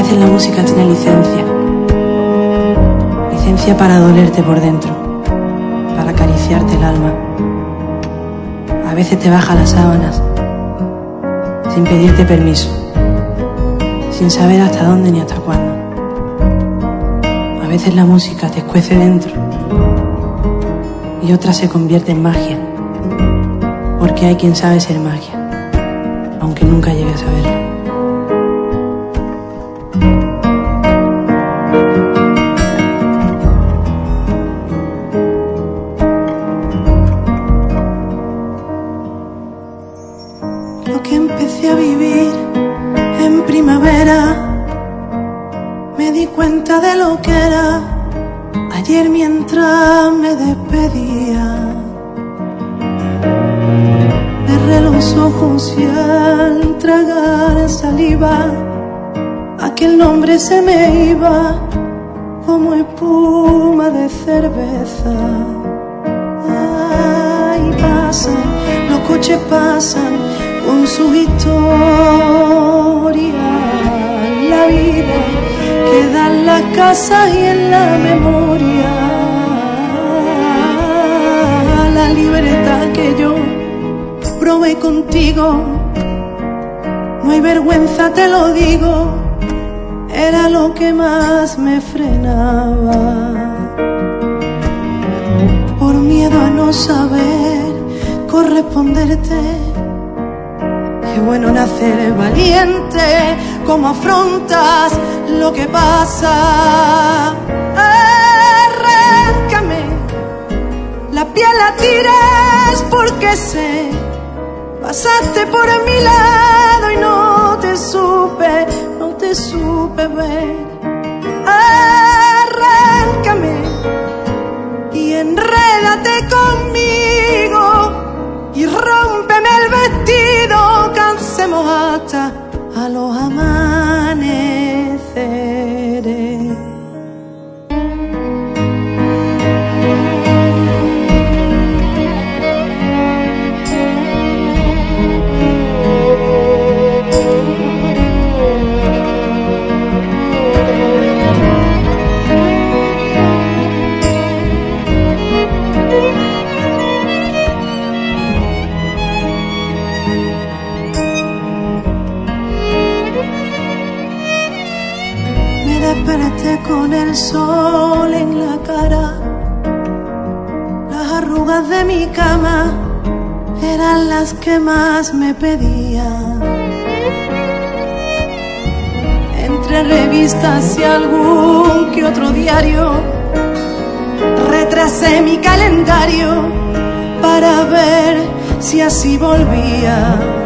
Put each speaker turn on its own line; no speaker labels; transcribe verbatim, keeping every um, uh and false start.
veces la música tiene licencia. Licencia para dolerte por dentro, para acariciarte el alma. A veces te baja las sábanas, sin pedirte permiso, sin saber hasta dónde ni hasta cuándo. A veces la música te escuece dentro y otra se convierte en magia, porque hay quien sabe ser magia, aunque nunca llegue a saberlo. Lo que empecé a vivir en primavera, me di cuenta de lo que era ayer mientras me despedía. Cerré los ojos y al tragar saliva, aquel nombre se me iba como espuma de cerveza. Ay, pasan, los coches pasan con su historia. La vida queda en las casas y en la memoria. La libertad que yo probé contigo, no hay vergüenza, te lo digo, era lo que más me frenaba. Por miedo a no saber corresponderte, qué bueno nacer valiente, cómo afrontas lo que pasa. Arráncame la piel, la tires porque sé, pasaste por mi lado y no te supe, no te supe ver. Arráncame y enrédate conmigo y rómpeme el vestido, cansemos hasta a los amaneceres. Desperté con el sol en la cara, las arrugas de mi cama eran las que más me pedían. Entre revistas y algún que otro diario, retrasé mi calendario para ver si así volvía.